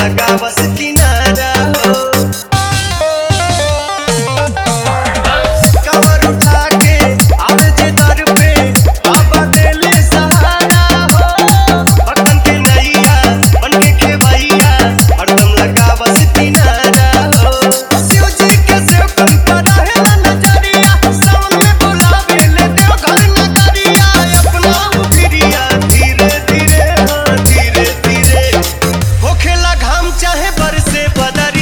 लगावस किनारा हो। कमर उठा के आवे जे दर पे बाबा देले सहारा हो। भक्तन के नैया बन के खेवैया हरदम लगावस किनारा हो। शिव जी के सेवकन पर रहेला नजरिया, सावन में बुलावे ले देव घर नगरिया। अपना उभिरिया धीरे धीरे हाँ धीरे धीरे होखेला घाम चाहे बरसे बदरिया।